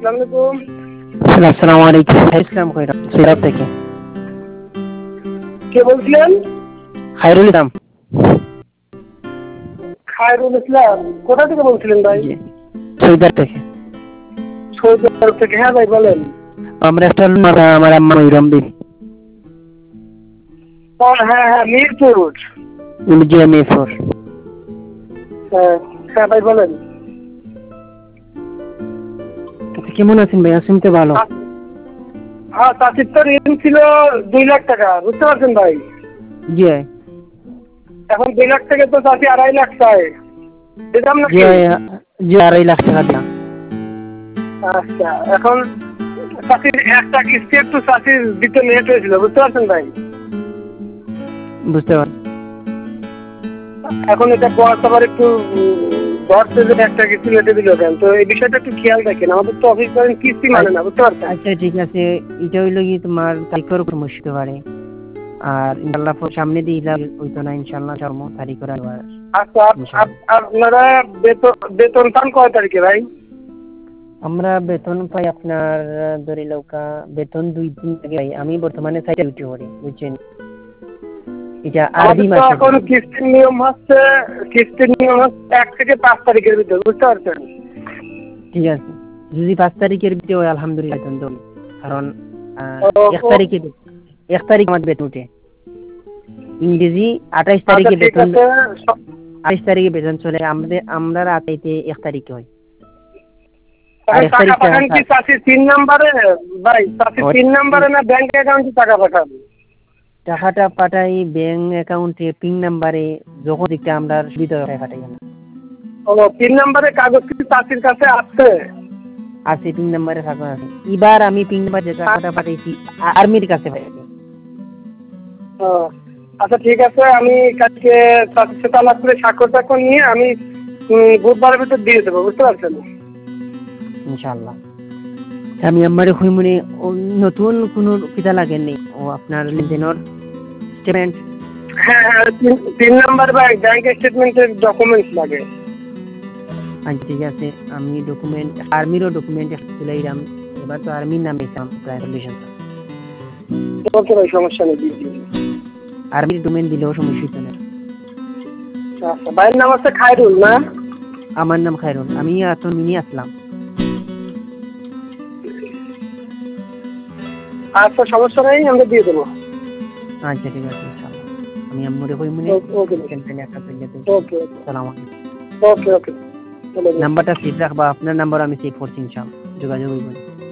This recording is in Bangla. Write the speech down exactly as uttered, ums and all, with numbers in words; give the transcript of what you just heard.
আসসালামু আলাইকুম। আসসালামু আলাইকুম। ইসলাম কইরা সিরাপ থেকে। কে বলছিলেন? খায়রুল ইসলাম। খায়রুল ইসলাম। কোথা থেকে বলছিলেন ভাই? জি। সৈয়দপুর থেকে। সৈয়দপুর থেকে। হ্যাঁ ভাই বলেন। আমরা একটা আমার আম্মা ময়ূরম বিবি। ও হ্যাঁ হ্যাঁ মিরপুর। জি মিরপুর। হ্যাঁ হ্যাঁ ভাই বলেন। কেমন আছেন ভাই? আছেন তো ভালো। হ্যাঁ চাচির তো ঋণ ছিল দুই লাখ টাকা, বুঝতে পারছেন ভাই? জি এখন দুই লাখ থেকে তো চাচি আড়াই লাখ চায়, দিতাম জি নাকি? জি আড়াই লাখ টাকা দিলাম। আচ্ছা এখন চাচির একটা কিস্তি একটু চাচির দিতে লেট হয়েছিল, বুঝতে পারছেন ভাই? বুঝতে পারছি। এখন এটা বয়স আবার একটু ধরতে যে একটা কিস্তি লেটে দিল কেন, তো এই বিষয়টা একটু খেয়াল রাখেন। আমাদের তো অফিস করেন কিস্তি মানে না, বুঝতে পারছেন? আচ্ছা ঠিক আছে, এটা হইলো কি তোমার তারিখের উপর মুশকিল পারে। আর ইনশাআল্লাহ সামনে দিয়ে হইতো না, ইনশাআল্লাহ জন্ম তারিখ করে। আচ্ছা আপনারা বেতন বেতন পান কয় তারিখে ভাই? আমরা বেতন পাই আপনার ধরে লৌকা বেতন দুই দিন আগে পাই। আমি বর্তমানে সাইটে ডিউটি করি, বুঝছেন? এটা আরবি মাসে। এখন কিস্তির নিয়ম হচ্ছে কিস্তির নিয়ম হচ্ছে এক থেকে পাঁচ তারিখের ভিতরে, বুঝতে পারছেন? ঠিক আছে, যদি পাঁচ তারিখের ভিতরে হয় আলহামদুলিল্লাহ বেতন দেবো। কারণ এক তারিখে এক তারিখ আমার বেতন উঠে। ইংরেজি আঠাইশ তারিখে বেতন, আঠাইশ তারিখে বেতন চলে। আমাদের আমরা রাতাইতে এক তারিখে হয়। আর এক তারিখ পাঠান কি চাষির তিন নাম্বারে ভাই? চাষির তিন নাম্বারে না ব্যাংক অ্যাকাউন্টে টাকা পাঠাবে? টাকাটা পাঠাই ব্যাংক অ্যাকাউন্টে পিন নাম্বারে, যখন দিকটা আমরা সুবিধা হয় পাঠাই না। ও তিন নাম্বারে কাগজ কি চাষির কাছে আছে? আছে, পিন নাম্বারে কাগজ আছে। এবার আমি পিন নাম্বার যে টাকাটা পাঠাইছি আর্মির কাছে পাঠাইছি। ও আচ্ছা ঠিক আছে, আমি কালকে চাষির সাথে আলাপ করে স্বাক্ষর টাক্ষর নিয়ে আমি বুধবারের ভিতর দিয়ে দেবো, বুঝতে পারছেন? ইনশাআল্লাহ। আমি আমার হই মনে নতুন কোনো কিতা লাগেননি ও আপনার লেনদেনের স্টেটমেন্ট। হ্যাঁ হ্যাঁ তিন নাম্বার ব্যাংক ব্যাংক স্টেটমেন্টের ডকুমেন্টস লাগে। আচ্ছা ঠিক আছে, আমি ডকুমেন্ট আর্মিরও ডকুমেন্ট তুলে দিলাম। এবার তো আর্মির নামে প্রায় রিলেশন। ওকে ভাই সমস্যা নেই, দিয়ে দিন। আর্মির ডকুমেন্ট দিলেও সমস্যা হতো না। আচ্ছা ভাইয়ের নাম হচ্ছে খায়রুল না? আমার নাম খায়রুল, আমি এখন মিনি আসলাম। আচ্ছা সমস্যা নেই, আমরা দিয়ে দেবো। আচ্ছা ঠিক আছে ইনশাআল্লাহ। আমি আম্মুরে কই মনে ওকে টেনশন একটা পেলে তো। ওকে আসসালামু আলাইকুম। ওকে ওকে নাম্বারটা সেভ রাখবা, আপনার নাম্বার আমি সেভ করছি ইনশাআল্লাহ, যোগাযোগ করব।